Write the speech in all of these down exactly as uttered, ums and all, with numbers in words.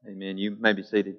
Amen. You may be seated.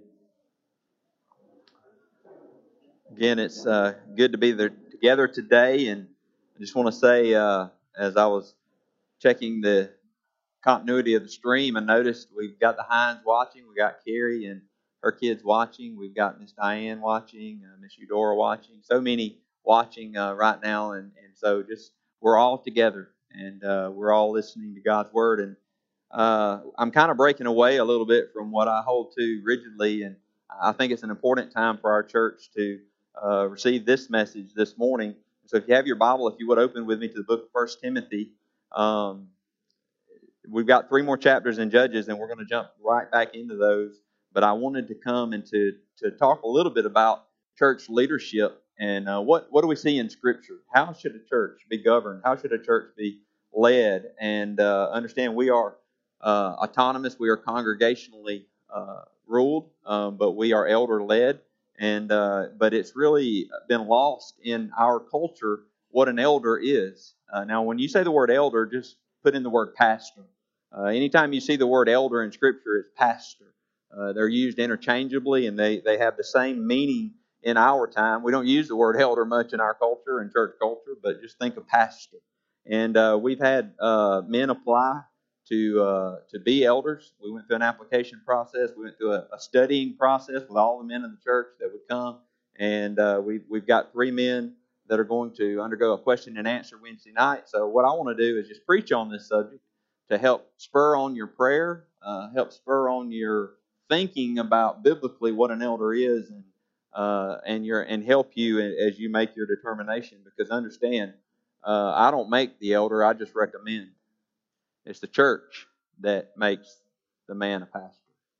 Again, it's uh, good to be there together today, and I just want to say, uh, as I was checking the continuity of the stream, I noticed we've got the Hines watching, we got Carrie and her kids watching, we've got Miss Diane watching, uh, Miss Eudora watching, so many watching uh, right now, and, and so just we're all together, and uh, we're all listening to God's Word, and uh, I'm kind of breaking away a little bit from what I hold to rigidly, and I think it's an important time for our church to uh, receive this message this morning. So if you have your Bible, if you would open with me to the book of First Timothy. Um, we've got three more chapters in Judges, and we're going to jump right back into those. But I wanted to come and to, to talk a little bit about church leadership and uh, what, what do we see in Scripture? How should a church be governed? How should a church be led? And uh, understand we are uh, autonomous. We are congregationally uh, ruled, um, but we are elder-led. And uh, but it's really been lost in our culture what an elder is. Uh, now, when you say the word elder, just put in the word pastor. Uh, anytime you see the word elder in Scripture, it's pastor. Uh, they're used interchangeably, and they, they have the same meaning in our time. We don't use the word elder much in our culture and church culture, but just think of pastor. And uh, we've had uh, men apply to uh, to be elders. We went through an application process. We went through a, a studying process with all the men in the church that would come. And uh, we've, we've got three men that are going to undergo a question and answer Wednesday night. So what I want to do is just preach on this subject to help spur on your prayer, uh, help spur on your thinking about biblically what an elder is, and uh, and your and help you as you make your determination. Because understand, uh, I don't make the elder; I just recommend. It's the church that makes the man a pastor.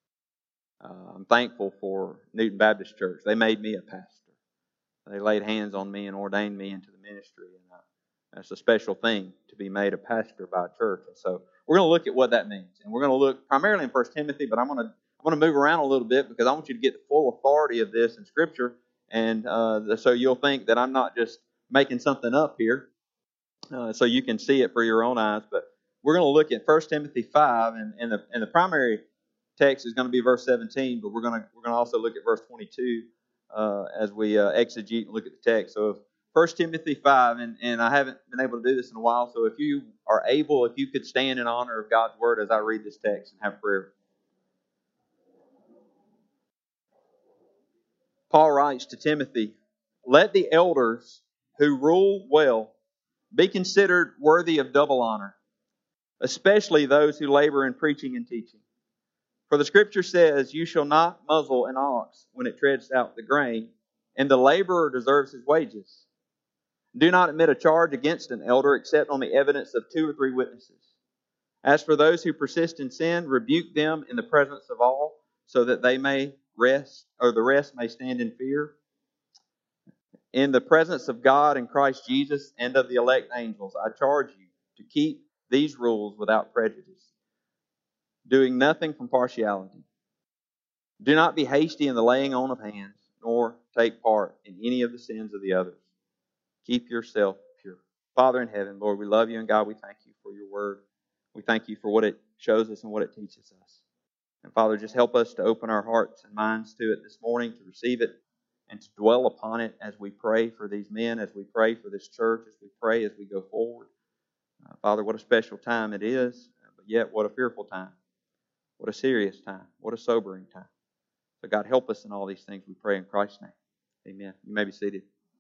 Uh, I'm thankful for Newton Baptist Church. They made me a pastor. They laid hands on me and ordained me into the ministry, and uh, that's a special thing to be made a pastor by a church. And so we're going to look at what that means, and we're going to look primarily in First Timothy, but I'm going to I'm going to move around a little bit because I want you to get the full authority of this in Scripture, and uh, so you'll think that I'm not just making something up here, uh, so you can see it for your own eyes. But we're going to look at First Timothy five, and, and the and the primary text is going to be verse seventeen, but we're going to we're going to also look at verse twenty-two uh, as we uh, exegete and look at the text. So if First Timothy five, and, and I haven't been able to do this in a while, so if you are able, if you could stand in honor of God's Word as I read this text and have prayer. Paul writes to Timothy, "Let the elders who rule well be considered worthy of double honor, especially those who labor in preaching and teaching. For the Scripture says, 'You shall not muzzle an ox when it treads out the grain, and the laborer deserves his wages.' Do not admit a charge against an elder except on the evidence of two or three witnesses. As for those who persist in sin, rebuke them in the presence of all, so that they may rest, or the rest may stand in fear. In the presence of God and Christ Jesus and of the elect angels, I charge you to keep these rules without prejudice, doing nothing from partiality. Do not be hasty in the laying on of hands, nor take part in any of the sins of the others. Keep yourself pure." Father in heaven, Lord, we love you, and God, we thank you for your word. We thank you for what it shows us and what it teaches us. And Father, just help us to open our hearts and minds to it this morning, to receive it, and to dwell upon it as we pray for these men, as we pray for this church, as we pray as we go forward. Uh, Father, what a special time it is, but yet what a fearful time. What a serious time. What a sobering time. So God, help us in all these things, we pray in Christ's name. Amen. You may be seated.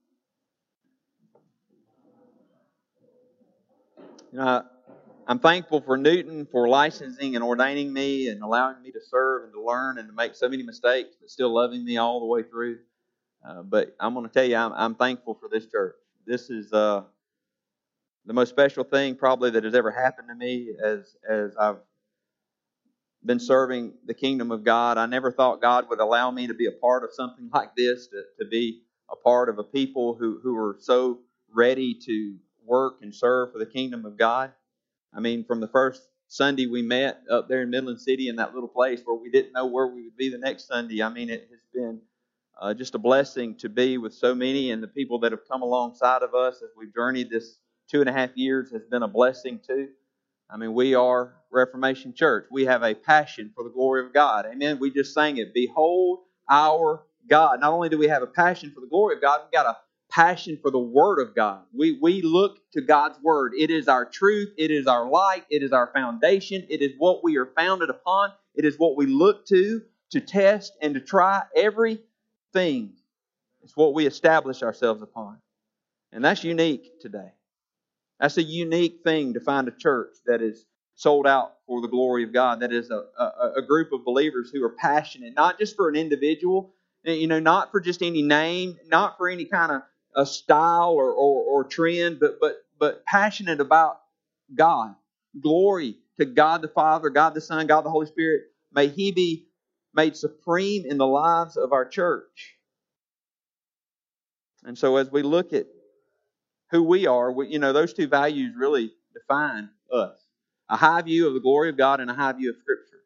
You know, I'm thankful for Newton for licensing and ordaining me and allowing me to serve and to learn and to make so many mistakes, but still loving me all the way through. Uh, but I'm going to tell you, I'm, I'm thankful for this church. This is uh, the most special thing probably that has ever happened to me as as I've been serving the kingdom of God. I never thought God would allow me to be a part of something like this, to, to be a part of a people who, who are so ready to work and serve for the kingdom of God. I mean, from the first Sunday we met up there in Midland City in that little place where we didn't know where we would be the next Sunday, I mean, it has been uh, just a blessing to be with so many, and the people that have come alongside of us as we've journeyed this two and a half years has been a blessing too. I mean, we are Reformation Church. We have a passion for the glory of God. Amen. We just sang it. Behold our God. Not only do we have a passion for the glory of God, we've got a passion for the Word of God. We, we look to God's Word. It is our truth. It is our light. It is our foundation. It is what we are founded upon. It is what we look to to test and to try everything. It's what we establish ourselves upon. And that's unique today. That's a unique thing to find a church that is sold out for the glory of God. That is a, a, a group of believers who are passionate, not just for an individual, you know, not for just any name, not for any kind of a style or, or, or trend, but but but passionate about God. Glory to God the Father, God the Son, God the Holy Spirit. May He be made supreme in the lives of our church. And so as we look at who we are, we, you know, those two values really define us. A high view of the glory of God and a high view of Scripture.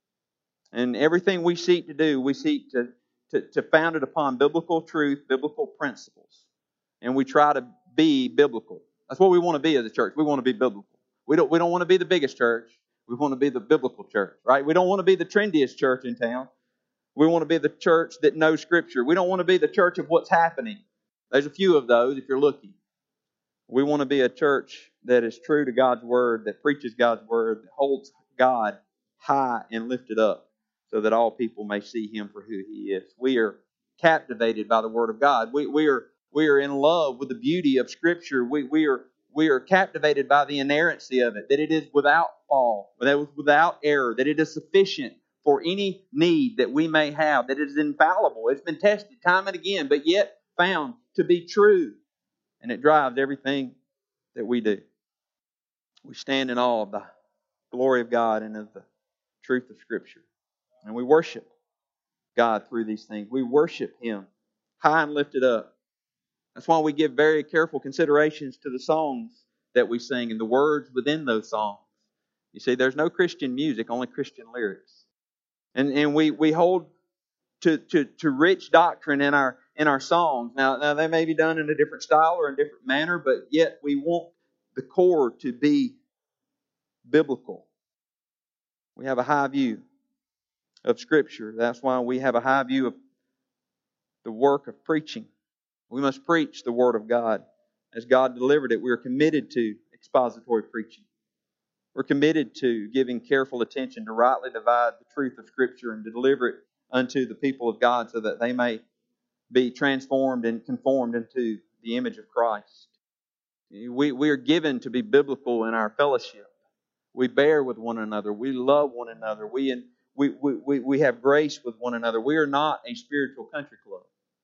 And everything we seek to do, we seek to, to, to found it upon biblical truth, biblical principles. And we try to be biblical. That's what we want to be as a church. We want to be biblical. We don't, we don't want to be the biggest church. We want to be the biblical church, right? We don't want to be the trendiest church in town. We want to be the church that knows Scripture. We don't want to be the church of what's happening. There's a few of those if you're looking. We want to be a church that is true to God's Word, that preaches God's Word, that holds God high and lifted up so that all people may see Him for who He is. We are captivated by the Word of God. We, we, are, we are in love with the beauty of Scripture. We, we, are, we are captivated by the inerrancy of it, that it is without fall, that it is without error, that it is sufficient for any need that we may have, that it is infallible. It's been tested time and again, but yet found to be true. And it drives everything that we do. We stand in awe of the glory of God and of the truth of Scripture. And we worship God through these things. We worship Him high and lifted up. That's why we give very careful considerations to the songs that we sing and the words within those songs. You see, there's no Christian music, only Christian lyrics. And, and we, we hold to, to, to rich doctrine in our in our songs. Now, now, they may be done in a different style or in a different manner, but yet we want the core to be biblical. We have a high view of Scripture. That's why we have a high view of the work of preaching. We must preach the Word of God as God delivered it. We are committed to expository preaching. We're committed to giving careful attention to rightly divide the truth of Scripture and to deliver it unto the people of God so that they may be transformed and conformed into the image of Christ. We, we are given to be biblical in our fellowship. We bear with one another. We love one another. We, we, we, we have grace with one another. We are not a spiritual country club.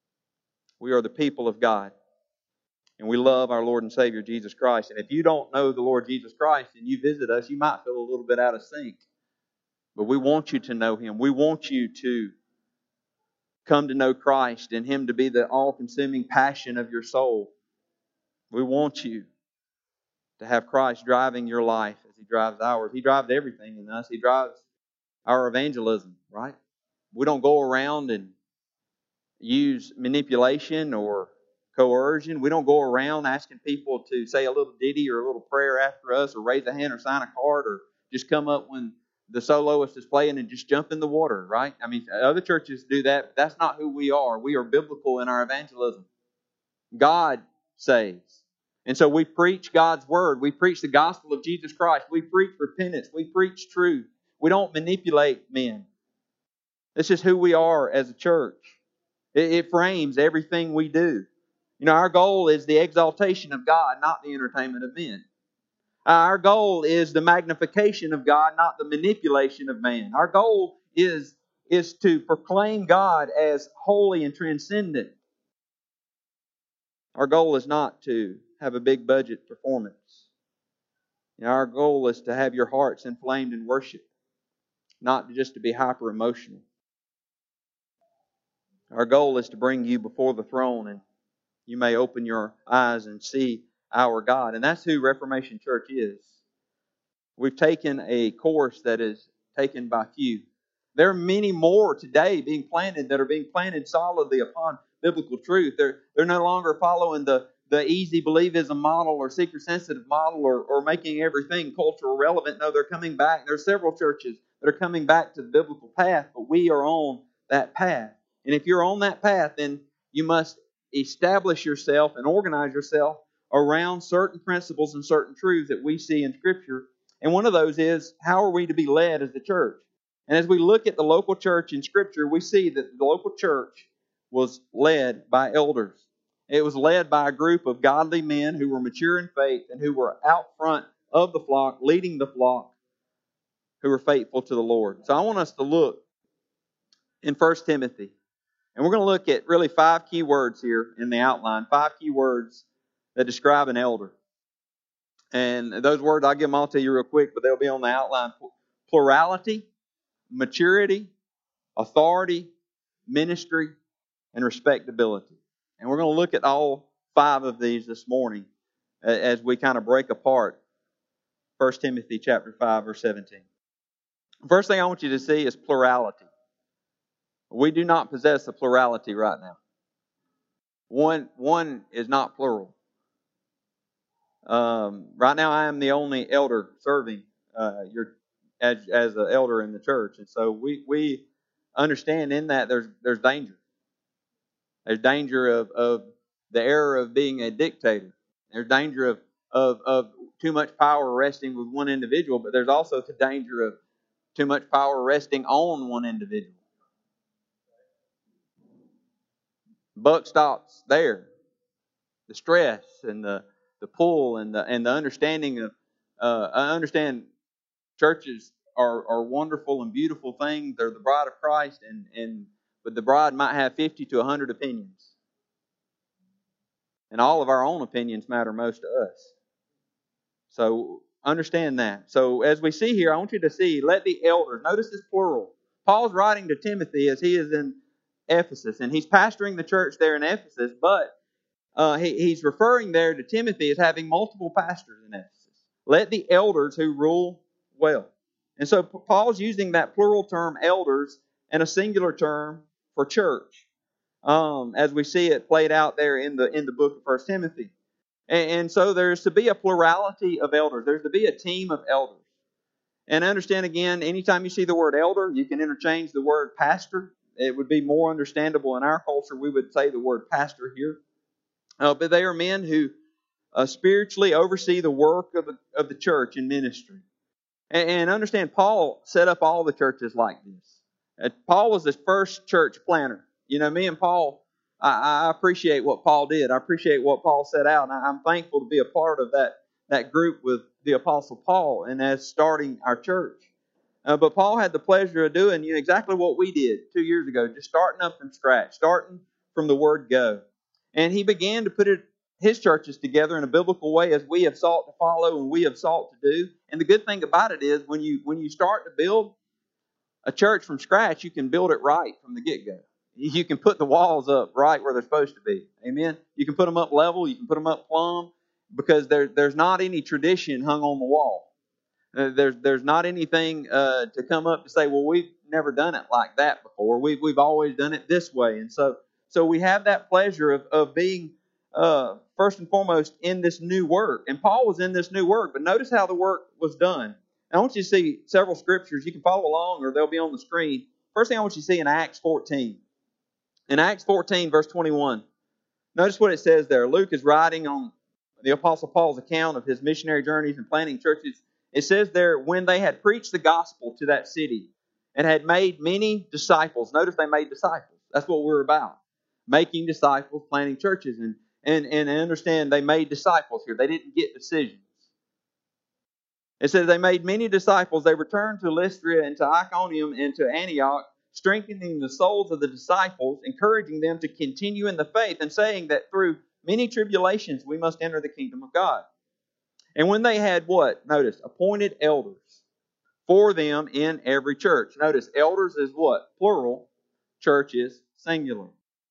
We are the people of God. And we love our Lord and Savior Jesus Christ. And if you don't know the Lord Jesus Christ and you visit us, you might feel a little bit out of sync. But we want you to know Him. We want you to come to know Christ and Him to be the all-consuming passion of your soul. We want you to have Christ driving your life as He drives ours. He drives everything in us. He drives our evangelism, right? We don't go around and use manipulation or coercion. We don't go around asking people to say a little ditty or a little prayer after us or raise a hand or sign a card or just come up when the soloist is playing and just jump in the water, right? I mean, other churches do that, but that's not who we are. We are biblical in our evangelism. God saves. And so we preach God's Word. We preach the gospel of Jesus Christ. We preach repentance. We preach truth. We don't manipulate men. This is who we are as a church. It, it frames everything we do. You know, our goal is the exaltation of God, not the entertainment of men. Our goal is the magnification of God, not the manipulation of man. Our goal is, is to proclaim God as holy and transcendent. Our goal is not to have a big budget performance. You know, our goal is to have your hearts inflamed in worship, not just to be hyper emotional. Our goal is to bring you before the throne and you may open your eyes and see our God. And that's who Reformation Church is. We've taken a course that is taken by few. There are many more today being planted that are being planted solidly upon biblical truth. They're, they're no longer following the, the easy believism model or seeker sensitive model or, or making everything cultural relevant. No, they're coming back. There are several churches that are coming back to the biblical path, but we are on that path. And if you're on that path, then you must establish yourself and organize yourself around certain principles and certain truths that we see in Scripture. And one of those is, how are we to be led as the church? And as we look at the local church in Scripture, we see that the local church was led by elders. It was led by a group of godly men who were mature in faith and who were out front of the flock, leading the flock, who were faithful to the Lord. So I want us to look in First Timothy. And we're going to look at really five key words here in the outline, five key words that describe an elder. And those words, I'll give them all to you real quick, but they'll be on the outline. Plurality, maturity, authority, ministry, and respectability. And we're going to look at all five of these this morning as we kind of break apart First Timothy chapter five, verse seventeen. First thing I want you to see is plurality. We do not possess a plurality right now. One, one is not plural. Um, right now, I am the only elder serving uh, your as as an elder in the church, and so we we understand in that there's there's danger. There's danger of, of the error of being a dictator. There's danger of, of of too much power resting with one individual, but there's also the danger of too much power resting on one individual. Buck stops there. The stress and the, the pull and the and the understanding of uh, I understand churches are, are wonderful and beautiful things. They're the bride of Christ, and, and but the bride might have fifty to a hundred opinions. And all of our own opinions matter most to us. So understand that. So as we see here, I want you to see, let the elders, notice this plural. Paul's writing to Timothy as he is in Ephesus, and he's pastoring the church there in Ephesus, but uh, he, he's referring there to Timothy as having multiple pastors in Ephesus. Let the elders who rule well. And so Paul's using that plural term elders and a singular term for church, um, as we see it played out there in the in the book of First Timothy. And, and so there's to be a plurality of elders. There's to be a team of elders. And understand again, anytime you see the word elder, you can interchange the word pastor. It would be more understandable in our culture. We would say the word pastor here. Uh, but they are men who uh, spiritually oversee the work of the, of the church and ministry. And, and understand, Paul set up all the churches like this. Uh, Paul was the first church planner. You know, me and Paul, I, I appreciate what Paul did. I appreciate what Paul set out. And I, I'm thankful to be a part of that, that group with the Apostle Paul and as starting our church. Uh, but Paul had the pleasure of doing you know, exactly what we did two years ago, just starting up from scratch, starting from the word go. And he began to put it, his churches together in a biblical way as we have sought to follow and we have sought to do. And the good thing about it is when you when you start to build a church from scratch, you can build it right from the get-go. You can put the walls up right where they're supposed to be. Amen? You can put them up level, you can put them up plumb, because there, there's not any tradition hung on the wall. Uh, there's there's not anything uh, to come up to say, well, we've never done it like that before. We've we've always done it this way, and so so we have that pleasure of of being uh, first and foremost in this new work. And Paul was in this new work, but notice how the work was done. And I want you to see several scriptures. You can follow along, or they'll be on the screen. First thing I want you to see in Acts fourteen. In Acts fourteen, verse twenty-one, notice what it says there. Luke is writing on the Apostle Paul's account of his missionary journeys and planting churches. It says there, when they had preached the gospel to that city and had made many disciples. Notice they made disciples. That's what we're about. Making disciples, planting churches. And, and, and understand they made disciples here. They didn't get decisions. It says they made many disciples. They returned to Lystra and to Iconium and to Antioch, strengthening the souls of the disciples, encouraging them to continue in the faith, and saying that through many tribulations we must enter the kingdom of God. And when they had what? Notice, appointed elders for them in every church. Notice, elders is what? Plural. Church is singular.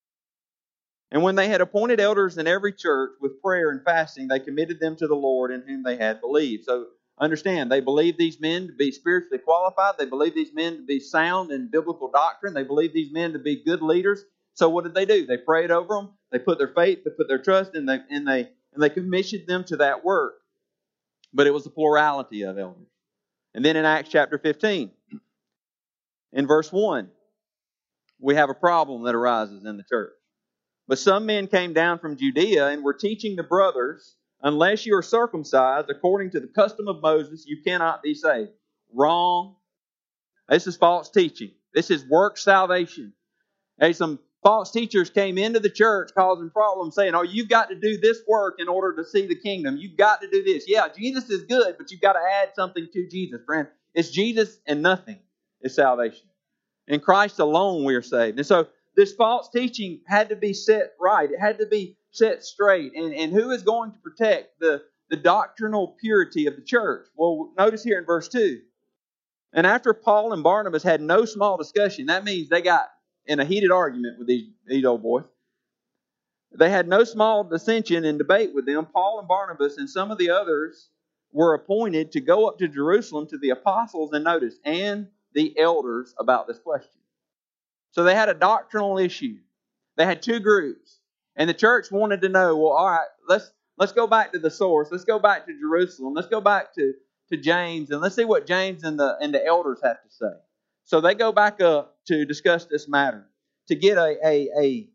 And when they had appointed elders in every church with prayer and fasting, they committed them to the Lord in whom they had believed. So understand, they believed these men to be spiritually qualified. They believed these men to be sound in biblical doctrine. They believed these men to be good leaders. So what did they do? They prayed over them. They put their faith, they put their trust in, they, and they and they commissioned them to that work. But it was a plurality of elders. And then in Acts chapter fifteen, in verse one, we have a problem that arises in the church. But some men came down from Judea and were teaching the brothers, unless you are circumcised according to the custom of Moses, you cannot be saved. Wrong. This is false teaching. This is work salvation. Hey, some false teachers came into the church causing problems, saying, oh, you've got to do this work in order to see the kingdom. You've got to do this. Yeah, Jesus is good, but you've got to add something to Jesus, friend. It's Jesus and nothing is salvation. In Christ alone we are saved. And so this false teaching had to be set right. It had to be set straight. And, and who is going to protect the, the doctrinal purity of the church? Well, notice here in verse two. And after Paul and Barnabas had no small discussion, that means they got in a heated argument with these, these old boys. They had no small dissension and debate with them. Paul and Barnabas and some of the others were appointed to go up to Jerusalem to the apostles, and notice, and the elders about this question. So they had a doctrinal issue. They had two groups. And the church wanted to know, well, all right, let's let's go back to the source. Let's go back to Jerusalem. Let's go back to, to James, and let's see what James and the and the elders have to say. So they go back up to discuss this matter, to get a, a, a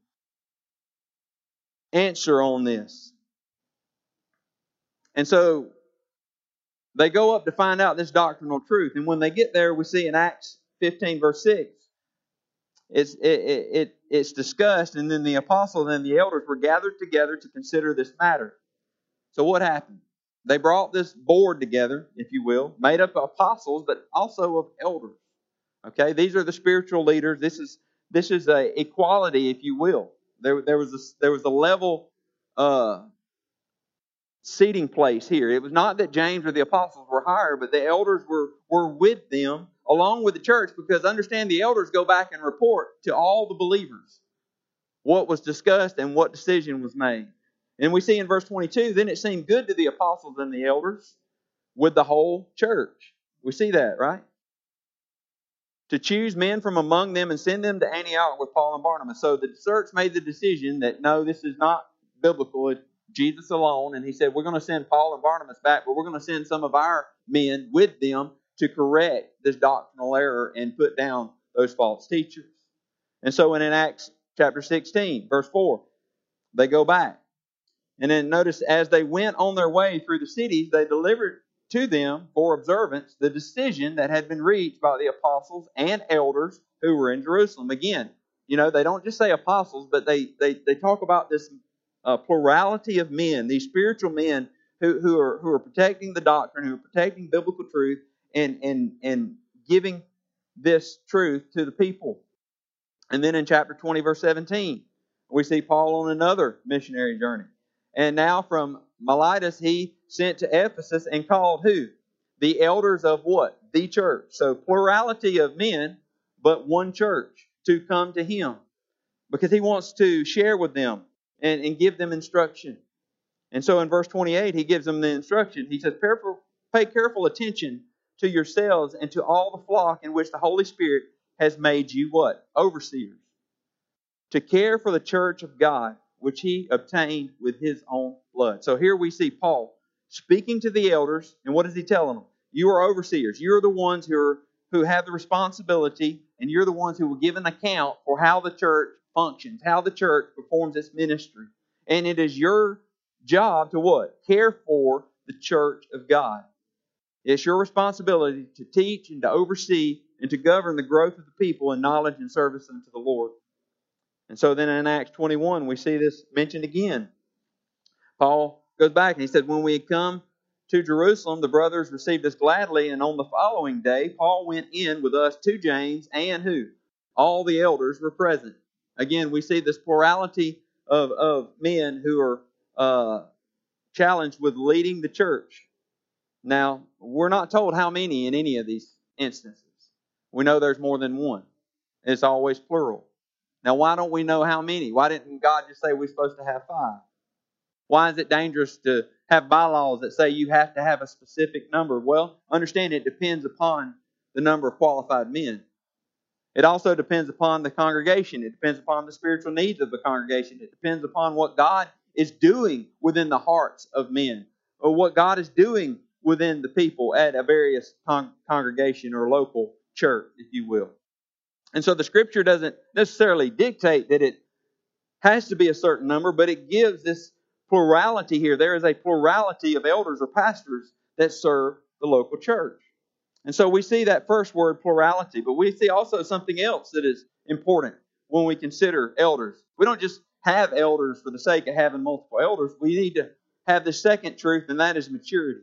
answer on this. And so they go up to find out this doctrinal truth. And when they get there, we see in Acts fifteen, verse six, it's, it, it, it, it's discussed, and then the apostles and the elders were gathered together to consider this matter. So what happened? They brought this board together, if you will, made up of apostles, but also of elders. Okay, these are the spiritual leaders. This is this is a equality, if you will. There, there was a, there was a level uh, seating place here. It was not that James or the apostles were higher, but the elders were were with them along with the church, because understand, the elders go back and report to all the believers what was discussed and what decision was made. And we see in verse twenty-two, then it seemed good to the apostles and the elders with the whole church. We see that, right? To choose men from among them and send them to Antioch with Paul and Barnabas. So the church made the decision that no, this is not biblical. It's Jesus alone. And he said, we're going to send Paul and Barnabas back, but we're going to send some of our men with them to correct this doctrinal error and put down those false teachers. And so in Acts chapter sixteen, verse four, they go back. And then notice, as they went on their way through the cities, they delivered to them for observance the decision that had been reached by the apostles and elders who were in Jerusalem. Again, you know, they don't just say apostles, but they they, they talk about this uh, plurality of men, these spiritual men who, who are who are protecting the doctrine, who are protecting biblical truth, and and and giving this truth to the people. And then in chapter twenty, verse seventeen, we see Paul on another missionary journey. And now from Miletus he sent to Ephesus and called who? The elders of what? The church. So plurality of men, but one church to come to him, because he wants to share with them and, and give them instruction. And so in verse twenty-eight, he gives them the instruction. He says, pay careful attention to yourselves and to all the flock in which the Holy Spirit has made you what? Overseers. To care for the church of God, which he obtained with his own blood. So here we see Paul speaking to the elders, and what is he telling them? You are overseers. You're the ones who are who have the responsibility, and you're the ones who will give an account for how the church functions, how the church performs its ministry. And it is your job to what? Care for the church of God. It's your responsibility to teach and to oversee and to govern the growth of the people in knowledge and service unto the Lord. And so then in Acts twenty-one, we see this mentioned again. Paul goes back and he said, when we had come to Jerusalem, the brothers received us gladly, and on the following day, Paul went in with us to James, and who? All the elders were present. Again, we see this plurality of, of men who are uh, challenged with leading the church. Now, we're not told how many in any of these instances. We know there's more than one. It's always plural. Now, why don't we know how many? Why didn't God just say we're supposed to have five? Why is it dangerous to have bylaws that say you have to have a specific number? Well, understand it depends upon the number of qualified men. It also depends upon the congregation. It depends upon the spiritual needs of the congregation. It depends upon what God is doing within the hearts of men, or what God is doing within the people at a various con- congregation or local church, if you will. And so the Scripture doesn't necessarily dictate that it has to be a certain number, but it gives this plurality here. There is a plurality of elders or pastors that serve the local church. And so we see that first word, plurality, but we see also something else that is important when we consider elders. We don't just have elders for the sake of having multiple elders. We need to have the second truth, and that is maturity.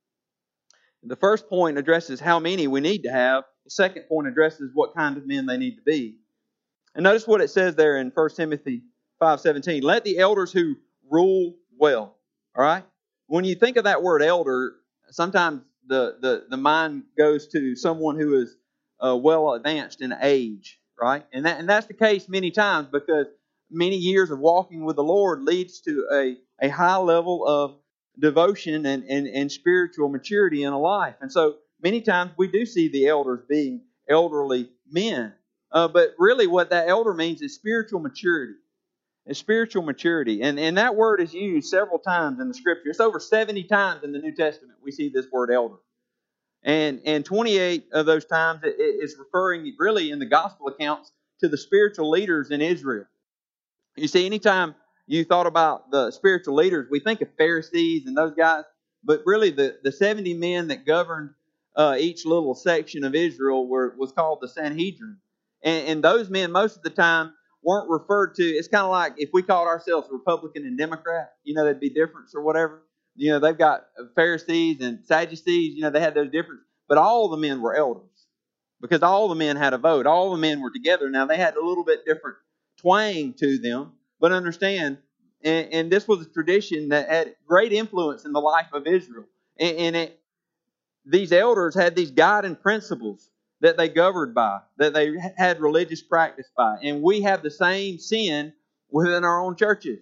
The first point addresses how many we need to have. The second point addresses what kind of men they need to be. And notice what it says there in First Timothy five seventeen. Let the elders who rule well. All right? When you think of that word elder, sometimes the, the, the mind goes to someone who is uh, well advanced in age, right? And that and that's the case many times, because many years of walking with the Lord leads to a, a high level of devotion and, and, and spiritual maturity in a life. And so many times we do see the elders being elderly men. Uh, but really what that elder means is spiritual maturity. It's spiritual maturity. And, and that word is used several times in the Scripture. It's over seventy times in the New Testament we see this word elder. And, and twenty-eight of those times it, it is referring really in the gospel accounts to the spiritual leaders in Israel. You see, anytime you thought about the spiritual leaders, we think of Pharisees and those guys. But really the, the seventy men that governed uh, each little section of Israel were was called the Sanhedrin. And, and those men most of the time weren't referred to. It's kind of like if we called ourselves Republican and Democrat, you know, there'd be difference or whatever. You know, they've got Pharisees and Sadducees, you know, they had those differences. But all the men were elders because all the men had a vote. All the men were together. Now, they had a little bit different twang to them, but understand, and, and this was a tradition that had great influence in the life of Israel. And, and it, these elders had these guiding principles that they governed by, that they had religious practice by. And we have the same sin within our own churches.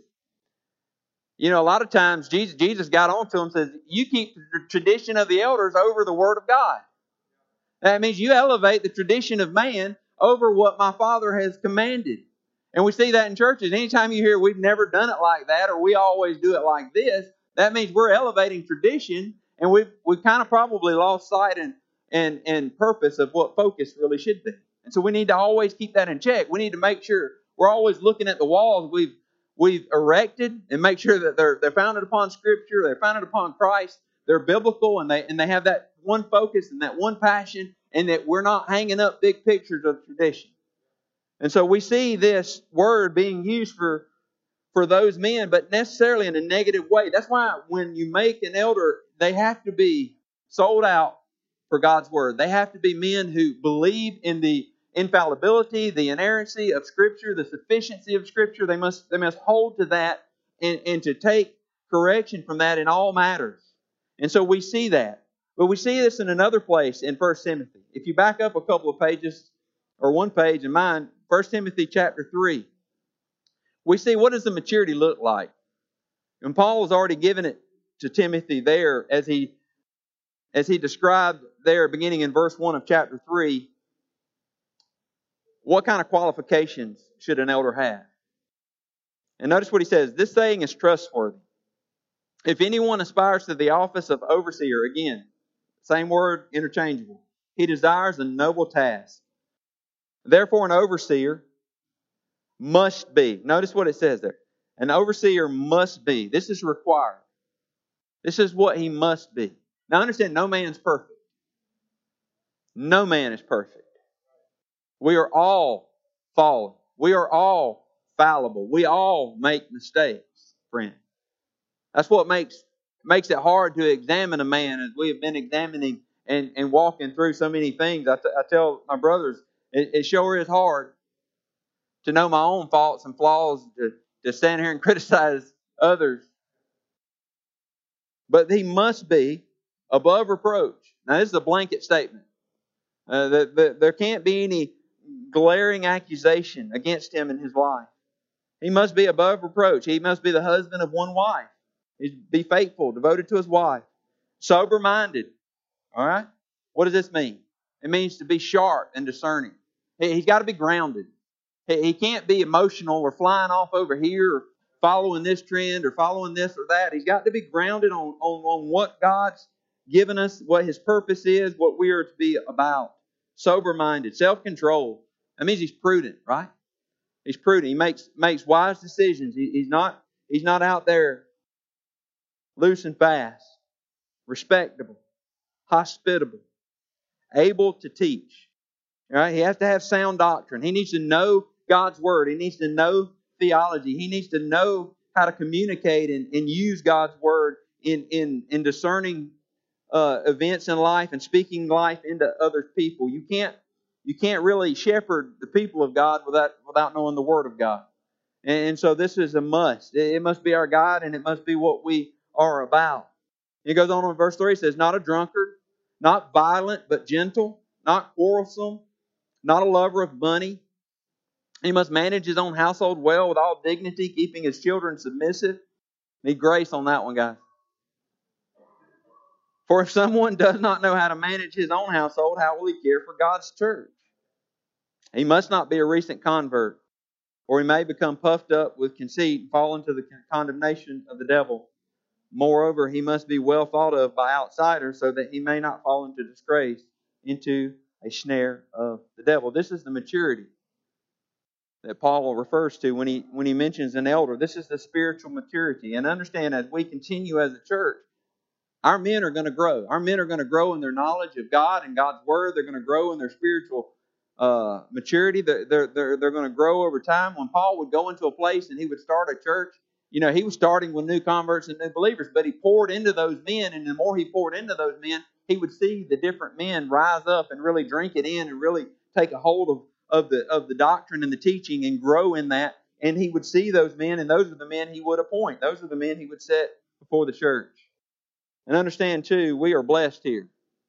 You know, a lot of times Jesus, Jesus got on to them and says, you keep the tradition of the elders over the Word of God. That means you elevate the tradition of man over what my Father has commanded. And we see that in churches. Anytime you hear we've never done it like that, or we always do it like this, that means we're elevating tradition, and we've we've kind of probably lost sight and and and purpose of what focus really should be. And so we need to always keep that in check. We need to make sure we're always looking at the walls we've we've erected and make sure that they're they're founded upon Scripture, they're founded upon Christ, they're biblical, and they and they have that one focus and that one passion, and that we're not hanging up big pictures of tradition. And so we see this word being used for, for those men, but necessarily in a negative way. That's why when you make an elder, they have to be sold out for God's Word. They have to be men who believe in the infallibility, the inerrancy of Scripture, the sufficiency of Scripture. They must, they must hold to that and, and to take correction from that in all matters. And so we see that. But we see this in another place in First Timothy. If you back up a couple of pages, or one page in mine, First Timothy chapter three, we see what does the maturity look like. And Paul has already given it to Timothy there as he as he described there beginning in verse one of chapter three, what kind of qualifications should an elder have. And notice what he says, this saying is trustworthy. If anyone aspires to the office of overseer, again, same word, interchangeable, he desires a noble task. Therefore, an overseer must be. Notice what it says there. An overseer must be. This is required. This is what he must be. Now understand, no man is perfect. No man is perfect. We are all fallen. We are all fallible. We all make mistakes, friend. That's what makes makes it hard to examine a man, as we have been examining and, and walking through so many things. I, t- I tell my brothers, it, it sure is hard to know my own faults and flaws, to, to stand here and criticize others. But he must be above reproach. Now, this is a blanket statement. Uh, the, the, there can't be any glaring accusation against him in his life. He must be above reproach. He must be the husband of one wife. He'd be faithful, devoted to his wife. Sober-minded. All right? What does this mean? It means to be sharp and discerning. He- He's got to be grounded. He he can't be emotional or flying off over here or following this trend or following this or that. He's got to be grounded on, on, on what God's given us, what His purpose is, what we are to be about. Sober-minded, self-controlled. That means he's prudent, right? He's prudent. He makes makes wise decisions. He, he's not he's not out there loose and fast. Respectable, hospitable, able to teach. Right? He has to have sound doctrine. He needs to know God's Word. He needs to know theology. He needs to know how to communicate and, and use God's Word in, in, in discerning uh, events in life and speaking life into other people. You can't you can't really shepherd the people of God without without knowing the Word of God. And, and so this is a must. It, it must be our guide, and it must be what we are about. He goes on in verse three, he says, not a drunkard, not violent, but gentle, not quarrelsome, not a lover of money. He must manage his own household well with all dignity, keeping his children submissive. Need grace on that one, guys. For if someone does not know how to manage his own household, how will he care for God's church? He must not be a recent convert, or he may become puffed up with conceit and fall into the condemnation of the devil. Moreover, he must be well thought of by outsiders so that he may not fall into disgrace, into a snare of the devil. This is the maturity that Paul refers to when he when he mentions an elder. This is the spiritual maturity. And understand, as we continue as a church, our men are going to grow. Our men are going to grow in their knowledge of God and God's Word. They're going to grow in their spiritual uh, maturity. They're, they're, they're, they're going to grow over time. When Paul would go into a place and he would start a church, you know, he was starting with new converts and new believers, but he poured into those men, and the more he poured into those men, he would see the different men rise up and really drink it in and really take a hold of, of the of the doctrine and the teaching and grow in that. And he would see those men, and those are the men he would appoint. Those are the men he would set before the church. And understand, too, we are blessed here.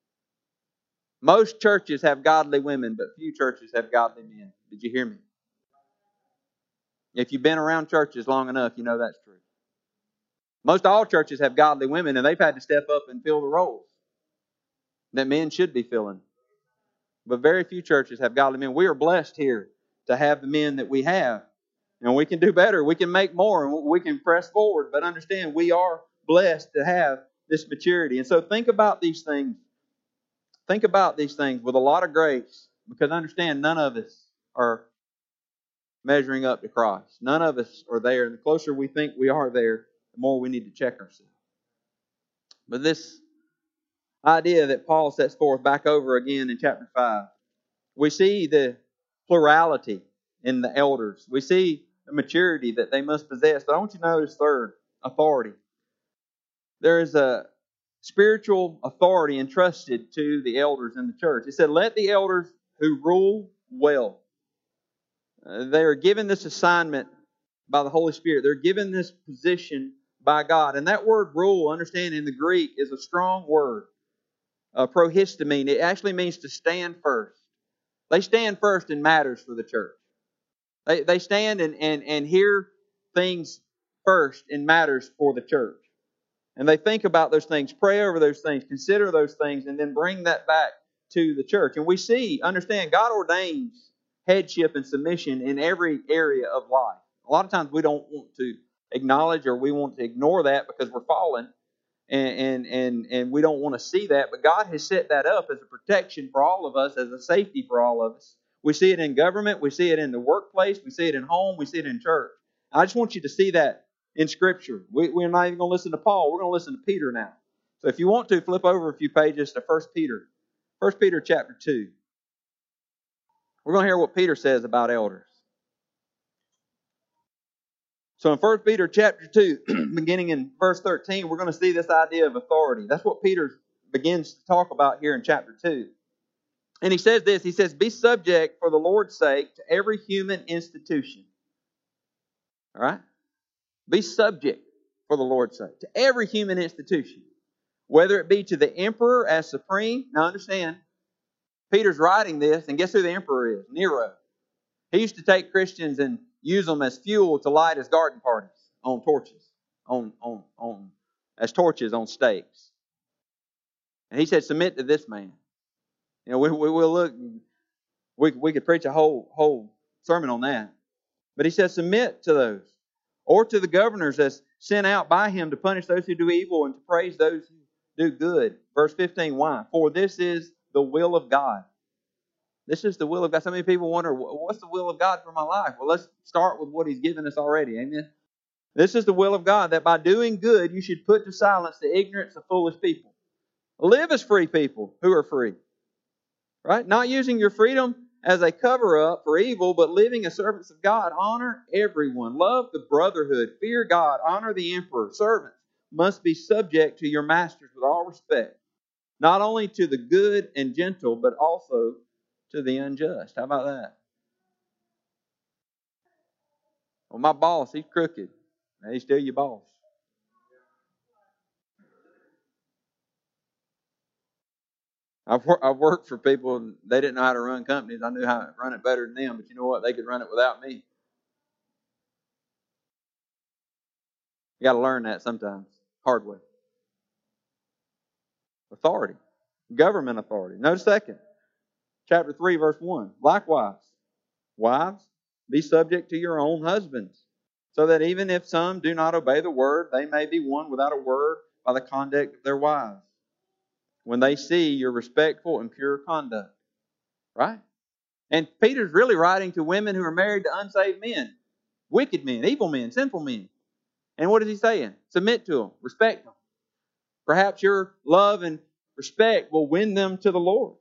Most churches have godly women, but few churches have godly men. Did you hear me? If you've been around churches long enough, you know that's true. Most all churches have godly women, and they've had to step up and fill the roles that men should be filling. But very few churches have godly men. We are blessed here to have the men that we have. And we can do better. We can make more, and we can press forward. But understand, we are blessed to have this maturity. And so think about these things. Think about these things with a lot of grace. Because understand, none of us are measuring up to Christ. None of us are there. And the closer we think we are there, the more we need to check ourselves. But this idea that Paul sets forth back over again in chapter five, we see the plurality in the elders. We see the maturity that they must possess. But I want you to notice third, authority. There is a spiritual authority entrusted to the elders in the church. It said, let the elders who rule well. Uh, they are given this assignment by the Holy Spirit. They're given this position by God. And that word rule, understand in the Greek, is a strong word. Uh, prohistamine. It actually means to stand first. They stand first in matters for the church. They they stand and, and, and hear things first in matters for the church. And they think about those things, pray over those things, consider those things, and then bring that back to the church. And we see, understand, God ordains headship and submission in every area of life. A lot of times we don't want to acknowledge or we want to ignore that because we're fallen. And, and, and, and we don't want to see that. But God has set that up as a protection for all of us, as a safety for all of us. We see it in government. We see it in the workplace. We see it in home. We see it in church. I just want you to see that in Scripture. We, we're not even going to listen to Paul. We're going to listen to Peter now. So if you want to, flip over a few pages to First Peter. First Peter chapter two. We're going to hear what Peter says about elders. So in First Peter chapter two, beginning in verse thirteen, we're going to see this idea of authority. That's what Peter begins to talk about here in chapter two. And he says this, he says, be subject for the Lord's sake to every human institution. All right? Be subject for the Lord's sake to every human institution. Whether it be to the emperor as supreme. Now understand, Peter's writing this, and guess who the emperor is? Nero. He used to take Christians and use them as fuel to light his garden parties on torches, on on on as torches on stakes. And he said, submit to this man. You know, we, we will look. We, we could preach a whole, whole sermon on that. But he says, submit to those. Or to the governors as sent out by him to punish those who do evil and to praise those who do good. Verse fifteen, why? For this is the will of God. This is the will of God. So many people wonder, what's the will of God for my life? Well, let's start with what He's given us already. Amen. This is the will of God, that by doing good you should put to silence the ignorance of foolish people. Live as free people who are free. Right? Not using your freedom as a cover-up for evil, but living as servants of God. Honor everyone. Love the brotherhood. Fear God. Honor the emperor. Servants must be subject to your masters with all respect. Not only to the good and gentle, but also to the unjust. How about that? Well, my boss, he's crooked. Now, he's still your boss. I've, I've worked for people, and they didn't know how to run companies. I knew how to run it better than them, but you know what? They could run it without me. You got to learn that sometimes. Hard way. Authority. Government authority. Notice second. Chapter three, verse one. Likewise, wives, be subject to your own husbands, so that even if some do not obey the word, they may be won without a word by the conduct of their wives, when they see your respectful and pure conduct. Right? And Peter's really writing to women who are married to unsaved men, wicked men, evil men, sinful men. And what is he saying? Submit to them. Respect them. Perhaps your love and respect will win them to the Lord.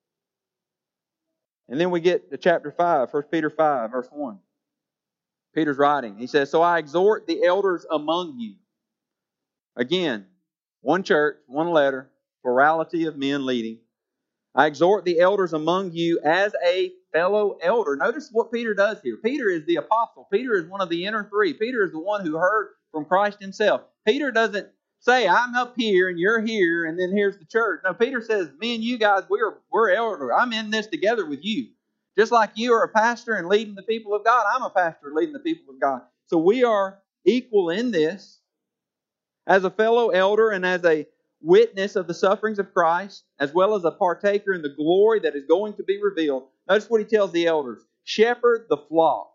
And then we get to chapter five, First Peter five, verse one. Peter's writing. He says, so I exhort the elders among you. Again, one church, one letter, plurality of men leading. I exhort the elders among you as a fellow elder. Notice what Peter does here. Peter is the apostle. Peter is one of the inner three. Peter is the one who heard from Christ himself. Peter doesn't say, I'm up here and you're here and then here's the church. No, Peter says, me and you guys, we're, we're elder. I'm in this together with you. Just like you are a pastor and leading the people of God, I'm a pastor leading the people of God. So we are equal in this. As a fellow elder and as a witness of the sufferings of Christ, as well as a partaker in the glory that is going to be revealed. Notice what he tells the elders. Shepherd the flock.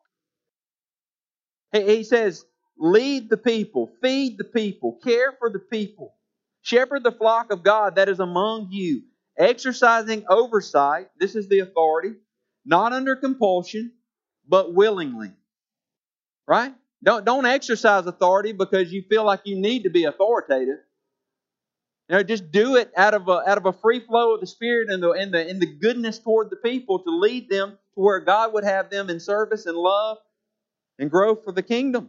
He says, lead the people, feed the people, care for the people. Shepherd the flock of God that is among you, exercising oversight. This is the authority. Not under compulsion, but willingly. Right? Don't, don't exercise authority because you feel like you need to be authoritative. You know, just do it out of a out of a free flow of the Spirit and the and the and the goodness toward the people to lead them to where God would have them in service and love and growth for the kingdom.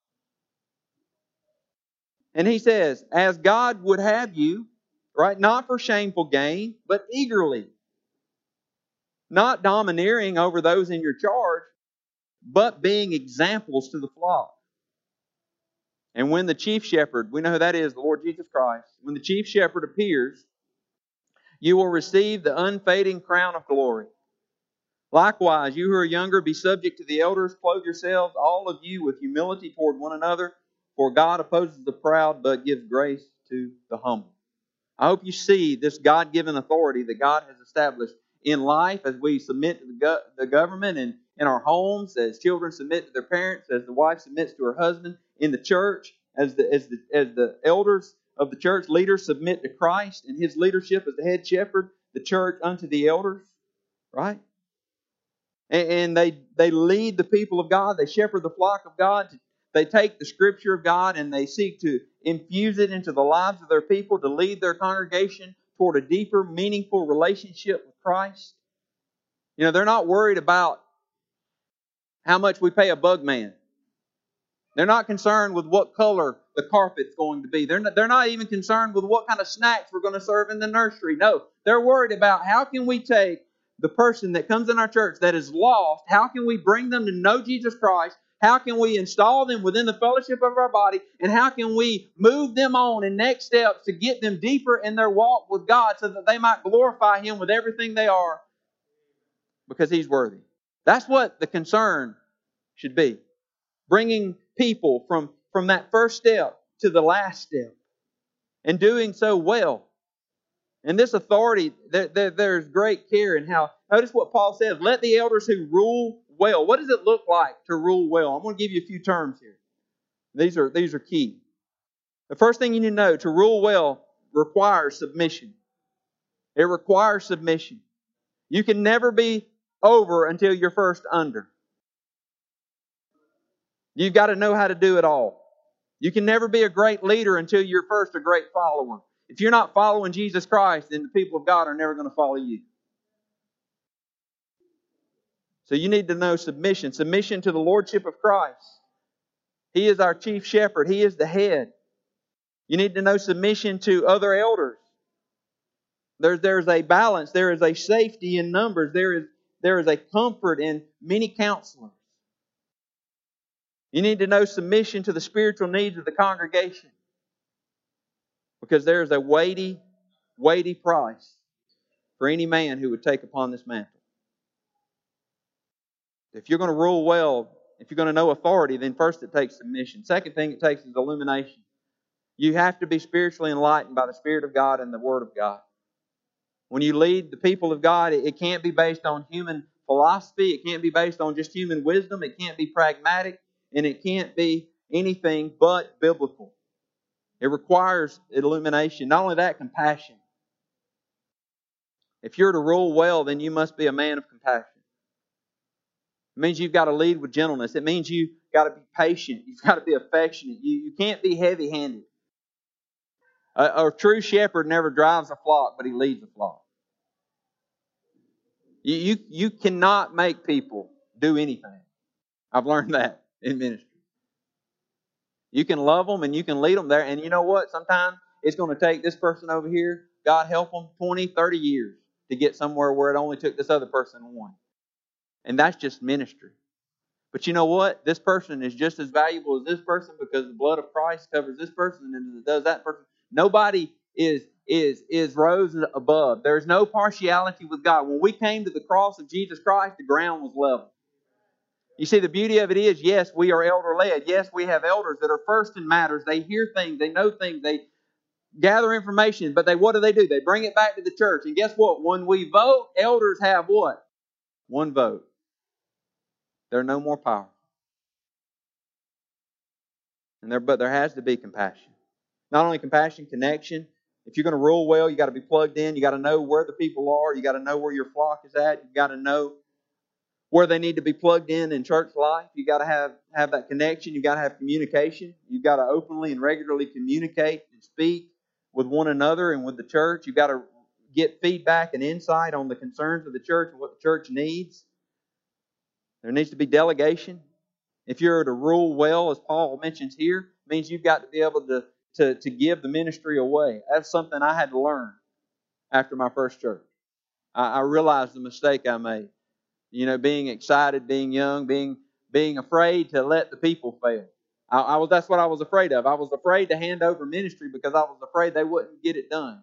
And he says, as God would have you, right, not for shameful gain, but eagerly, not domineering over those in your charge, but being examples to the flock. And when the chief shepherd, we know who that is, the Lord Jesus Christ, when the chief shepherd appears, you will receive the unfading crown of glory. Likewise, you who are younger, be subject to the elders. Clothe yourselves, all of you, with humility toward one another. For God opposes the proud, but gives grace to the humble. I hope you see this God-given authority that God has established in life as we submit to the, go- the government and in our homes, as children submit to their parents, as the wife submits to her husband, in the church, as the as the as the elders of the church leaders submit to Christ and His leadership as the head shepherd, the church unto the elders, right? And, and they they lead the people of God. They shepherd the flock of God. They take the Scripture of God and they seek to infuse it into the lives of their people to lead their congregation toward a deeper, meaningful relationship with Christ. You know, they're not worried about how much we pay a bug man. They're not concerned with what color the carpet's going to be. They're not, they're not even concerned with what kind of snacks we're going to serve in the nursery. No, they're worried about how can we take the person that comes in our church that is lost, how can we bring them to know Jesus Christ, how can we install them within the fellowship of our body, and how can we move them on in next steps to get them deeper in their walk with God so that they might glorify Him with everything they are because He's worthy. That's what the concern should be. Bringing people from, from that first step to the last step. And doing so well. And this authority, there, there, there's great care in how Notice what Paul says. Let the elders who rule well. What does it look like to rule well? I'm going to give you a few terms here. These are, these are key. The first thing you need to know, to rule well requires submission. It requires submission. You can never be over until you're first under. You've got to know how to do it all. You can never be a great leader until you're first a great follower. If you're not following Jesus Christ, then the people of God are never going to follow you. So you need to know submission. Submission to the Lordship of Christ. He is our chief shepherd. He is the head. You need to know submission to other elders. There's, there's a balance. There is a safety in numbers. There is, there is a comfort in many counselors. You need to know submission to the spiritual needs of the congregation. Because there is a weighty, weighty price for any man who would take upon this mantle. If you're going to rule well, if you're going to know authority, then first it takes submission. Second thing it takes is illumination. You have to be spiritually enlightened by the Spirit of God and the Word of God. When you lead the people of God, it can't be based on human philosophy. It can't be based on just human wisdom. It can't be pragmatic. And it can't be anything but biblical. It requires illumination. Not only that, compassion. If you're to rule well, then you must be a man of compassion. It means you've got to lead with gentleness. It means you've got to be patient. You've got to be affectionate. You, you can't be heavy-handed. A, a true shepherd never drives a flock, but he leads a flock. You, you, you cannot make people do anything. I've learned that in ministry. You can love them and you can lead them there. And you know what? Sometimes it's going to take this person over here, God help them, twenty, thirty years to get somewhere where it only took this other person one. And that's just ministry. But you know what? This person is just as valuable as this person because the blood of Christ covers this person and it does that person. Nobody is, is, is rose above. There's no partiality with God. When we came to the cross of Jesus Christ, the ground was level. You see, the beauty of it is, yes, we are elder-led. Yes, we have elders that are first in matters. They hear things. They know things. They gather information. But they, what do they do? They bring it back to the church. And guess what? When we vote, elders have what? One vote. They're no more powerful. And there, but there has to be compassion. Not only compassion, connection. If you're going to rule well, you got to be plugged in. You got to know where the people are. You got to know where your flock is at. You got to know where they need to be plugged in in church life. You got to have, have that connection. You got to have communication. You got to openly and regularly communicate and speak with one another and with the church. You got to get feedback and insight on the concerns of the church and what the church needs. There needs to be delegation. If you're to rule well, as Paul mentions here, it means you've got to be able to, to, to give the ministry away. That's something I had to learn after my first church. I, I realized the mistake I made. You know, being excited, being young, being being afraid to let the people fail. I, I was that's what I was afraid of. I was afraid to hand over ministry because I was afraid they wouldn't get it done.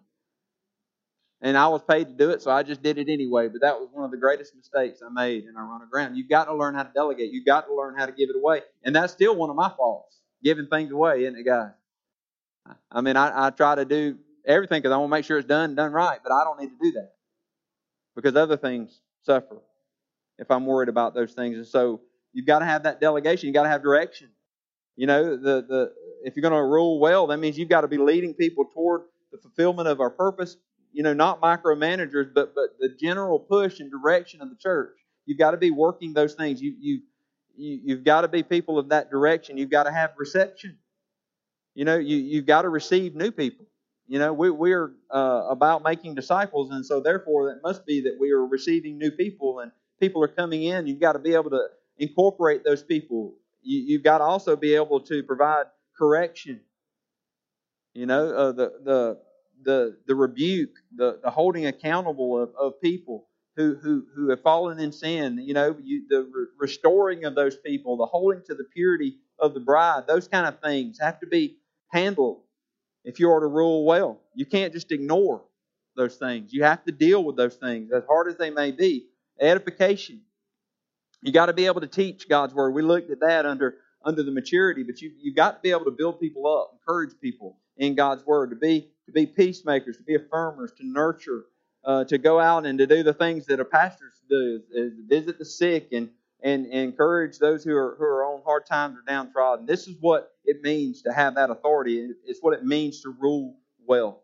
And I was paid to do it, so I just did it anyway. But that was one of the greatest mistakes I made in our run aground. You've got to learn how to delegate. You've got to learn how to give it away. And that's still one of my faults, giving things away, isn't it, guys? I mean, I, I try to do everything because I want to make sure it's done, done right. But I don't need to do that because other things suffer if I'm worried about those things. And so you've got to have that delegation. You've got to have direction. You know, the the if you're going to rule well, that means you've got to be leading people toward the fulfillment of our purpose. You know, not micromanagers, but but the general push and direction of the church. You've got to be working those things. You you, you you've got to be people of that direction. You've got to have reception. You know, you you've got to receive new people. You know, we we're uh, about making disciples, and so therefore it must be that we are receiving new people and people are coming in. You've got to be able to incorporate those people. You, you've got to also be able to provide correction. You know, uh, the the the the rebuke, the, the holding accountable of, of people who, who who have fallen in sin. You know, you, the re- restoring of those people, the holding to the purity of the bride. Those kind of things have to be handled if you are to rule well. You can't just ignore those things. You have to deal with those things, as hard as they may be. Edification. You got to be able to teach God's Word. We looked at that under, under the maturity, but you you've got to be able to build people up, encourage people in God's Word, to be to be peacemakers, to be affirmers, to nurture uh, to go out and to do the things that a pastors do, is visit the sick and, and, and encourage those who are, who are on hard times or downtrodden. This is what it means to have that authority. It's what it means to rule well.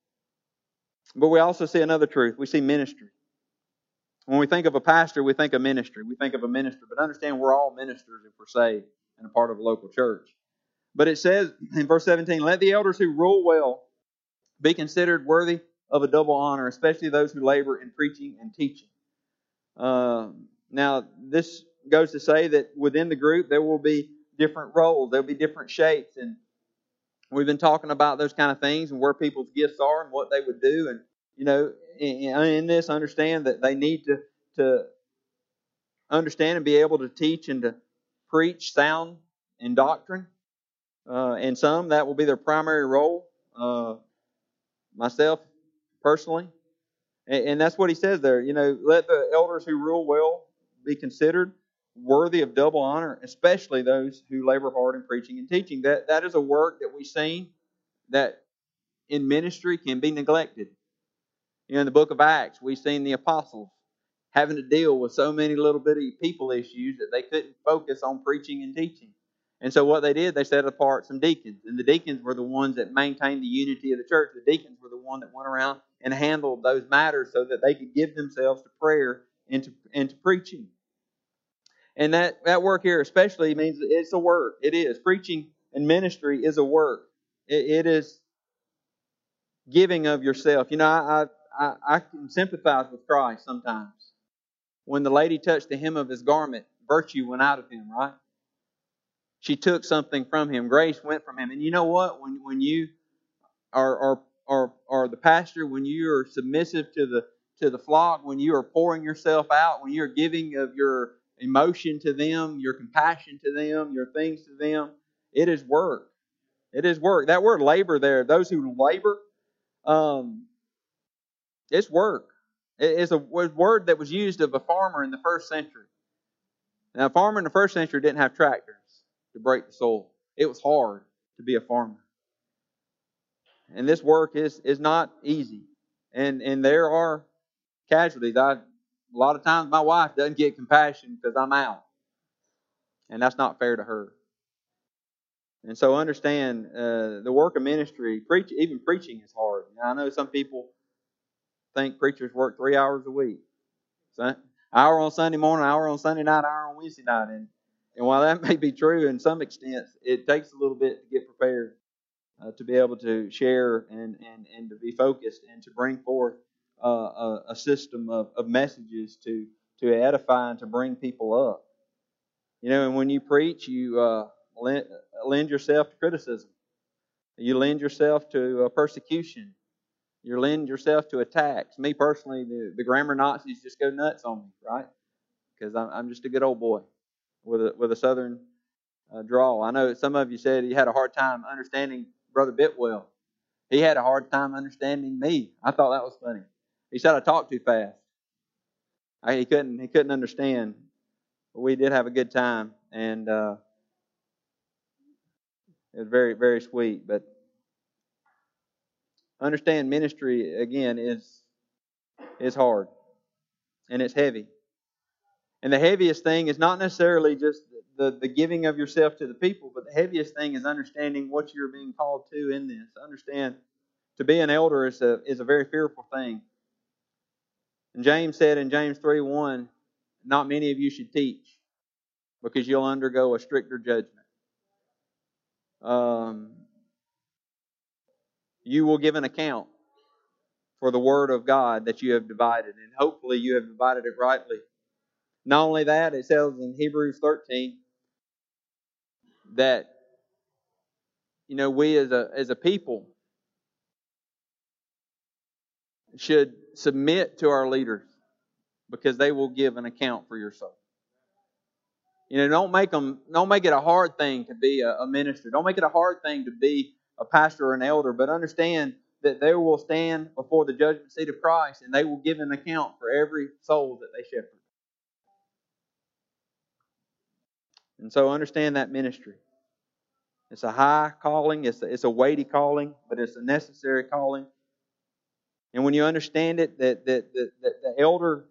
But we also see another truth. We see ministry. When we think of a pastor, we think of ministry. We think of a minister. But understand, we're all ministers if we're saved and a part of a local church. But it says in verse seventeen, let the elders who rule well be considered worthy of a double honor, especially those who labor in preaching and teaching. Uh, now, this goes to say that within the group there will be different roles. There will be different shapes. And we've been talking about those kind of things and where people's gifts are and what they would do. And, you know, in, in this, understand that they need to, to understand and be able to teach and to preach sound in doctrine. Uh, and some, that will be their primary role. Uh, myself, personally. And, and that's what he says there. You know, let the elders who rule well be considered worthy of double honor, especially those who labor hard in preaching and teaching. That That is a work that we've seen that in ministry can be neglected. You know, in the book of Acts, we've seen the apostles having to deal with so many little bitty people issues that they couldn't focus on preaching and teaching. And so what they did, they set apart some deacons. And the deacons were the ones that maintained the unity of the church. The deacons were the ones that went around and handled those matters so that they could give themselves to prayer and to, and to preaching. And that, that work here especially means it's a work. It is. Preaching and ministry is a work. It, it is giving of yourself. You know, I, I, I can sympathize with Christ sometimes. When the lady touched the hem of his garment, virtue went out of him, right? She took something from him. Grace went from him. And you know what? When when you are are are, are the pastor, when you are submissive to the to the flock, when you are pouring yourself out, when you're giving of your emotion to them, your compassion to them, your things to them, it is work. It is work. That word labor there, those who labor, um, it's work. It's a word that was used of a farmer in the first century. Now, a farmer in the first century didn't have tractors to break the soil. It was hard to be a farmer. And this work is, is not easy. And and there are casualties. I, a lot of times my wife doesn't get compassion because I'm out. And that's not fair to her. And so understand, uh, the work of ministry, preach, even preaching is hard. Now, I know some people think preachers work three hours a week. So, hour on Sunday morning, hour on Sunday night, hour on Wednesday night. And, and while that may be true in some extent, it takes a little bit to get prepared uh, to be able to share and, and, and to be focused and to bring forth uh, a, a system of, of messages to, to edify and to bring people up. You know, and when you preach, you uh, lend, lend yourself to criticism. You lend yourself to uh, persecution. You lend yourself to attacks. Me personally, the, the grammar Nazis just go nuts on me, right? Because I'm, I'm just a good old boy with a with a southern uh, drawl. I know some of you said you had a hard time understanding Brother Bitwell. He had a hard time understanding me. I thought that was funny. He said I talked too fast. I, he couldn't he couldn't understand. But we did have a good time, and uh, it was very very sweet. But understand, ministry again is is hard, and it's heavy. And the heaviest thing is not necessarily just the, the giving of yourself to the people, but the heaviest thing is understanding what you're being called to in this. Understand, to be an elder is a is a very fearful thing. And James said in James three one, not many of you should teach, because you'll undergo a stricter judgment. Um, you will give an account for the word of God that you have divided, and hopefully you have divided it rightly. Not only that, it says in Hebrews thirteen that, you know, we as a as a people should submit to our leaders, because they will give an account for your soul. You know, don't make them, don't make it a hard thing to be a, a minister. Don't make it a hard thing to be a pastor or an elder, but understand that they will stand before the judgment seat of Christ, and they will give an account for every soul that they shepherd. And so understand that ministry. It's a high calling, it's a, it's a weighty calling, but it's a necessary calling. And when you understand it, that, that, that, that the elder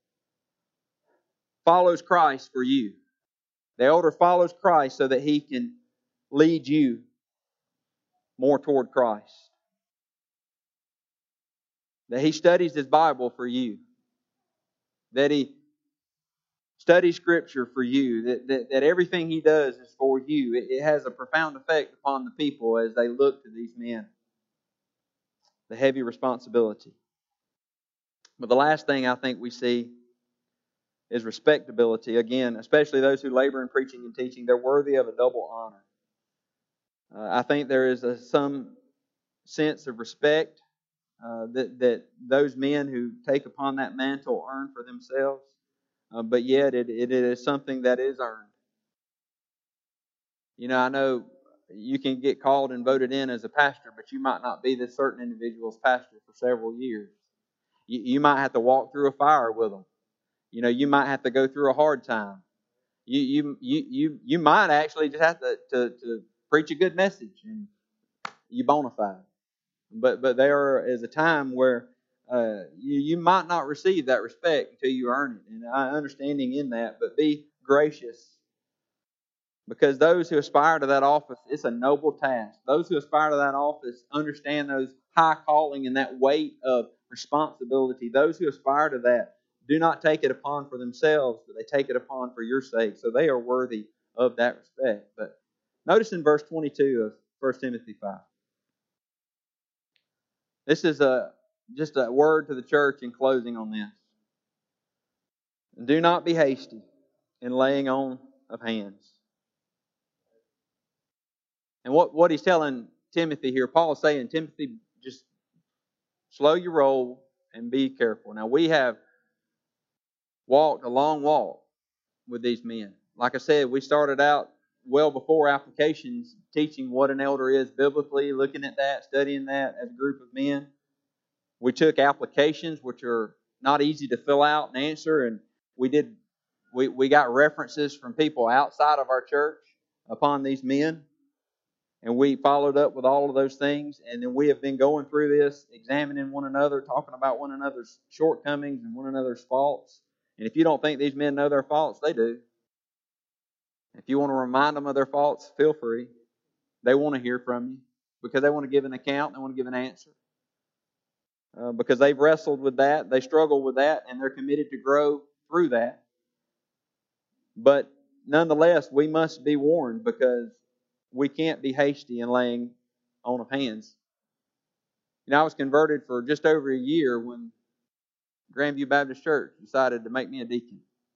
follows Christ for you. The elder follows Christ so that he can lead you more toward Christ. That he studies his Bible for you. That he studies Scripture for you. That, that, that everything he does is for you. It, it has a profound effect upon the people as they look to these men. The heavy responsibility. But the last thing I think we see is respectability. Again, especially those who labor in preaching and teaching, they're worthy of a double honor. Uh, I think there is a, some sense of respect uh, that, that those men who take upon that mantle earn for themselves, uh, but yet it, it is something that is earned. You know, I know you can get called and voted in as a pastor, but you might not be this certain individual's pastor for several years. You, you might have to walk through a fire with them. You know, you might have to go through a hard time. You you you you, you might actually just have to, to, to preach a good message and you bona fide. But but there is a time where uh, you, you might not receive that respect until you earn it. And I understanding in that, but be gracious. Because those who aspire to that office, it's a noble task. Those who aspire to that office understand those high calling and that weight of responsibility. Those who aspire to that do not take it upon for themselves, but they take it upon for your sake. So they are worthy of that respect. But notice in verse twenty-two of First Timothy five. This is a just a word to the church in closing on this. Do not be hasty in laying on of hands. And what, what he's telling Timothy here, Paul is saying, Timothy, just slow your roll and be careful. Now, we have walked a long walk with these men. Like I said, we started out well before applications, teaching what an elder is biblically, looking at that, studying that as a group of men. We took applications, which are not easy to fill out and answer, and we did. We, we got references from people outside of our church upon these men. And we followed up with all of those things. And then we have been going through this, examining one another, talking about one another's shortcomings and one another's faults. And if you don't think these men know their faults, they do. If you want to remind them of their faults, feel free. They want to hear from you because they want to give an account. They want to give an answer. Uh, because they've wrestled with that. They struggle with that. And they're committed to grow through that. But nonetheless, we must be warned because we can't be hasty in laying on of hands. You know, I was converted for just over a year when Grandview Baptist Church decided to make me a deacon.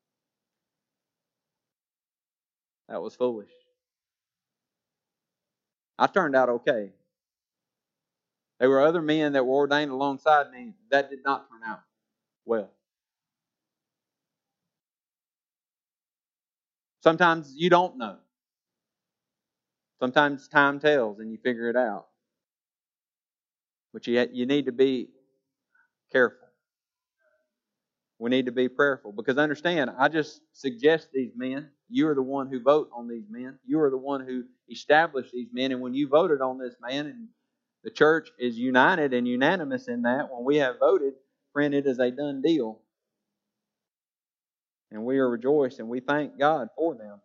That was foolish. I turned out okay. There were other men that were ordained alongside me. That did not turn out well. Sometimes you don't know. Sometimes time tells and you figure it out. But you, you need to be careful. We need to be prayerful. Because understand, I just suggest these men. You are the one who vote on these men. You are the one who established these men. And when you voted on this man, and the church is united and unanimous in that, when we have voted, friend, it is a done deal. And we are rejoiced and we thank God for them.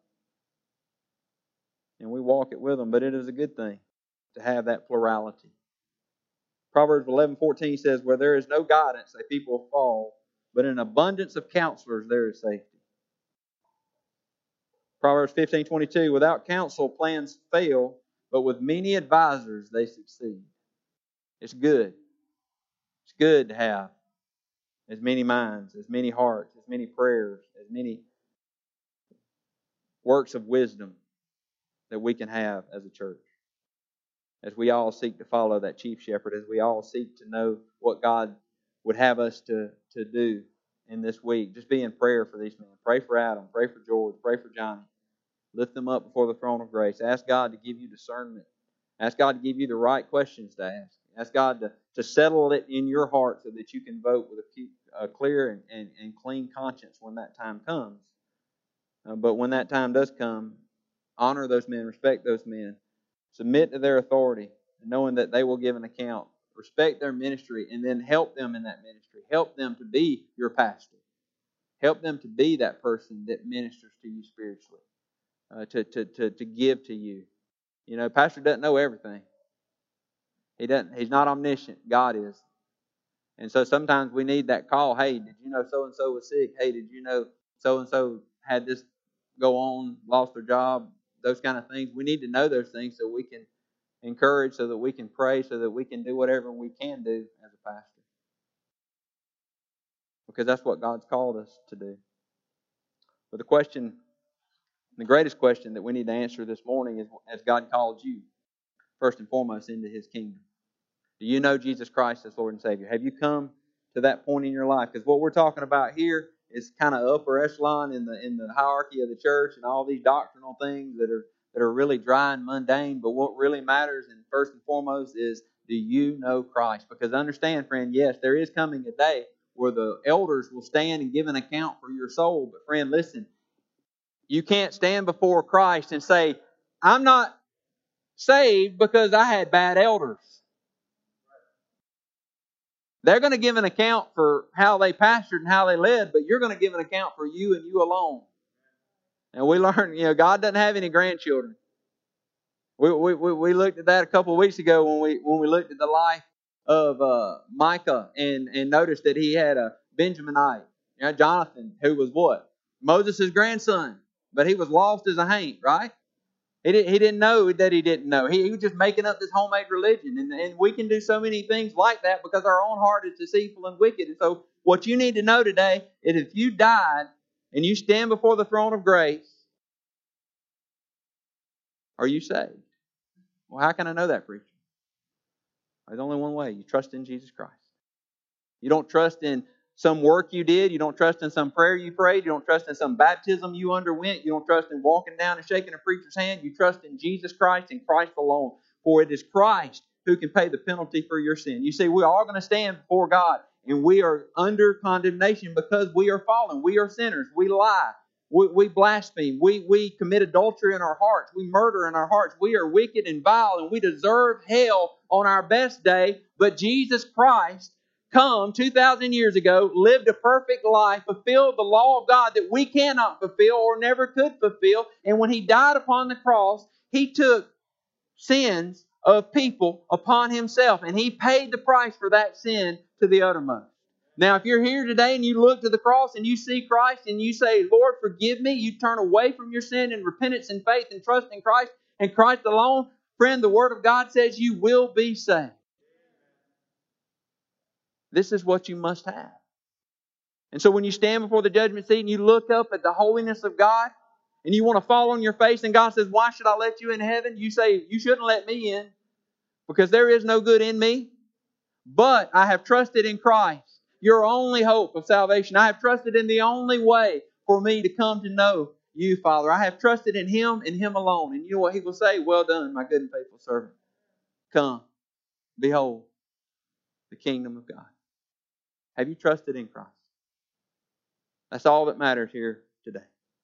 And we walk it with them. But it is a good thing to have that plurality. Proverbs eleven fourteen says, where there is no guidance, a people fall. But in abundance of counselors, there is safety. Proverbs fifteen twenty-two, without counsel, plans fail, but with many advisors, they succeed. It's good. It's good to have as many minds, as many hearts, as many prayers, as many works of wisdom that we can have as a church. As we all seek to follow that chief shepherd, as we all seek to know what God would have us to, to do in this week. Just be in prayer for these men. Pray for Adam. Pray for George. Pray for Johnny. Lift them up before the throne of grace. Ask God to give you discernment. Ask God to give you the right questions to ask. Ask God to, to settle it in your heart so that you can vote with a, a clear and, and, and clean conscience when that time comes. Uh, but when that time does come, honor those men, respect those men, submit to their authority, knowing that they will give an account respect their ministry, and then help them in that ministry. Help them to be your pastor. Help them to be that person that ministers to you spiritually, uh, to, to, to, to give to you. You know, pastor doesn't know everything. He doesn't. He's not omniscient. God is. And so sometimes we need that call. Hey, did you know so-and-so was sick? Hey, did you know so-and-so had this go on, lost their job? Those kind of things. We need to know those things so we can encourage, so that we can pray, so that we can do whatever we can do as a pastor. Because that's what God's called us to do. But the question, the greatest question that we need to answer this morning is, has God called you first and foremost into His kingdom? Do you know Jesus Christ as Lord and Savior? Have you come to that point in your life? Because what we're talking about here is kind of upper echelon in the in the hierarchy of the church and all these doctrinal things that are that are really dry and mundane. But what really matters, and first and foremost, is do you know Christ? Because understand, friend, yes, there is coming a day where the elders will stand and give an account for your soul. But friend, listen, you can't stand before Christ and say, I'm not saved because I had bad elders. They're going to give an account for how they pastored and how they led, but you're going to give an account for you and you alone. And we learned, you know, God doesn't have any grandchildren. We we we looked at that a couple of weeks ago when we when we looked at the life of uh, Micah and and noticed that he had a Benjaminite, you know, Jonathan, who was what? Moses' grandson, but he was lost as a haint, right? He didn't, he didn't know that he didn't know. He, he was just making up this homemade religion. And, and we can do so many things like that because our own heart is deceitful and wicked. And so what you need to know today is if you died and you stand before the throne of grace, are you saved? Well, how can I know that, preacher? There's only one way. You trust in Jesus Christ. You don't trust in some work you did. You don't trust in some prayer you prayed. You don't trust in some baptism you underwent. You don't trust in walking down and shaking a preacher's hand. You trust in Jesus Christ and Christ alone. For it is Christ who can pay the penalty for your sin. You see, we're all going to stand before God, and we are under condemnation because we are fallen. We are sinners. We lie. We, we blaspheme. We, we commit adultery in our hearts. We murder in our hearts. We are wicked and vile, and we deserve hell on our best day. But Jesus Christ come two thousand years ago, lived a perfect life, fulfilled the law of God that we cannot fulfill or never could fulfill. And when He died upon the cross, He took sins of people upon Himself, and He paid the price for that sin to the uttermost. Now, if you're here today and you look to the cross and you see Christ and you say, Lord, forgive me, you turn away from your sin in repentance and faith and trust in Christ and Christ alone, friend, the Word of God says you will be saved. This is what you must have. And so when you stand before the judgment seat and you look up at the holiness of God and you want to fall on your face and God says, why should I let you in heaven? You say, you shouldn't let me in because there is no good in me. But I have trusted in Christ, your only hope of salvation. I have trusted in the only way for me to come to know you, Father. I have trusted in Him and Him alone. And you know what He will say? Well done, my good and faithful servant. Come, behold, the kingdom of God. Have you trusted in Christ? That's all that matters here today.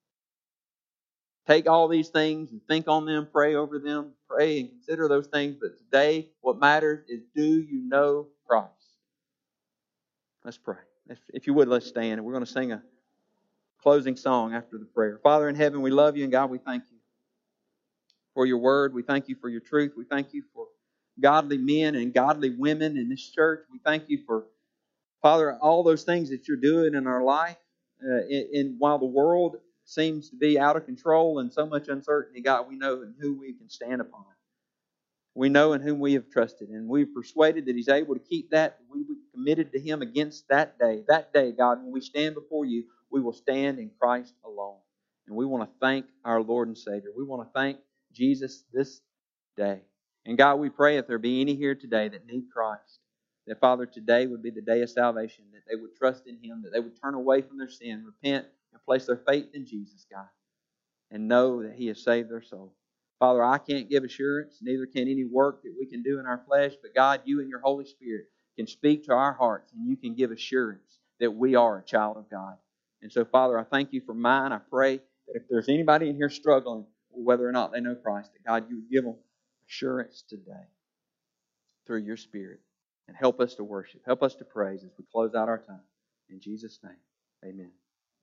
Take all these things and think on them, pray over them, pray and consider those things. But today, what matters is, do you know Christ? Let's pray. If, if you would, let's stand. And we're going to sing a closing song after the prayer. Father in heaven, we love you, and God, we thank you for your word. We thank you for your truth. We thank you for godly men and godly women in this church. We thank you for, Father, all those things that you're doing in our life. Uh, in, in while the world seems to be out of control and so much uncertainty, God, we know in who we can stand upon. We know in whom we have trusted, and we're persuaded that He's able to keep that. We were committed to Him against that day. That day, God, when we stand before you, we will stand in Christ alone. And we want to thank our Lord and Savior. We want to thank Jesus this day. And God, we pray if there be any here today that need Christ, that, Father, today would be the day of salvation, that they would trust in Him, that they would turn away from their sin, repent, and place their faith in Jesus, God, and know that He has saved their soul. Father, I can't give assurance, neither can any work that we can do in our flesh, but God, you and your Holy Spirit can speak to our hearts, and you can give assurance that we are a child of God. And so, Father, I thank you for mine. I pray that if there's anybody in here struggling, whether or not they know Christ, that God, you would give them assurance today through your Spirit. and help us to worship. Help us to praise as we close out our time. In Jesus' name, amen.